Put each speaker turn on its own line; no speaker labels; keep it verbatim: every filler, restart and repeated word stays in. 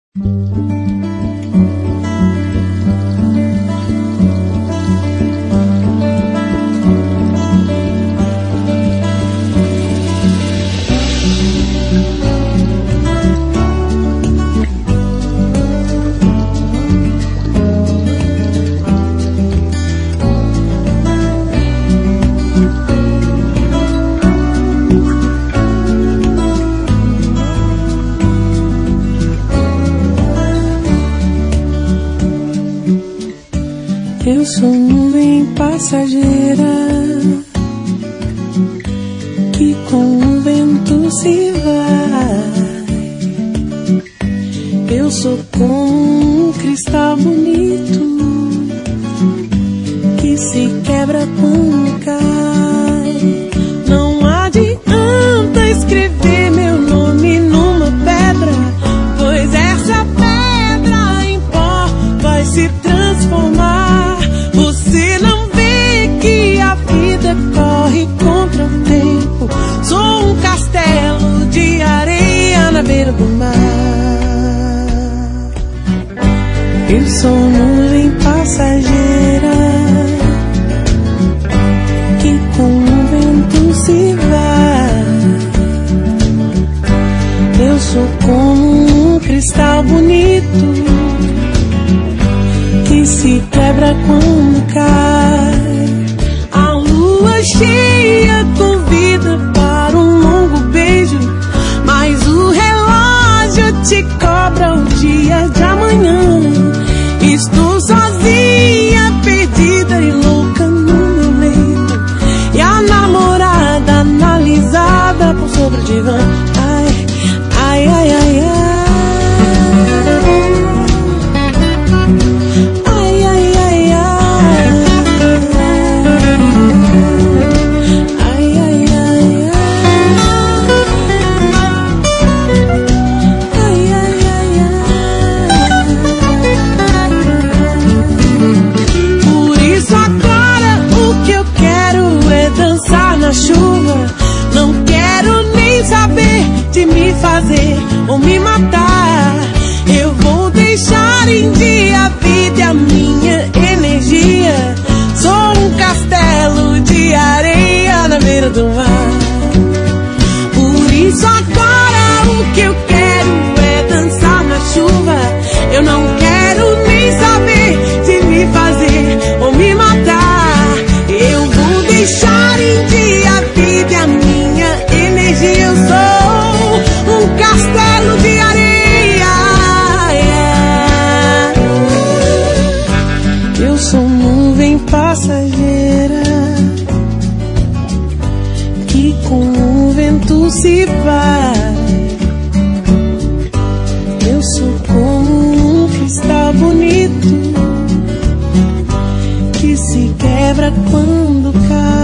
Eu sou nuvem passageira que com o vento se vai. Eu sou como um cristal bonito que se quebra quando cai. Não adianta escrever meu nome numa pedra, pois essa pedra em pó vai se transformar. Você não vê que a vida corre contra o tempo. Sou um castelo de areia na beira do mar. Eu sou nuvem passageira que com o vento se vai. Eu sou como um cristal bonito que se quebra quando cai. A lua cheia convida para um longo beijo, mas o relógio te cobra o dia de amanhã. Estou sozinha, perdida e louca no meu leito, e a namorada analisada por sobre o divã. Ai, ai, ai, ai, ai. Chuva, não quero nem saber de me fazer ou me matar. Eu vou deixar em dia a vida e a minha energia. Sou um castelo de areia na beira do mar. Por isso agora o que eu quero é dançar na chuva. Eu não quero nem saber de me fazer ou me matar. Eu vou deixar em dia a vida e a minha energia. Eu sou um castelo de areia. Eu sou nuvem passageira que com o vento se vai. Eu sou como um cristal bonito que se quebra quando cai.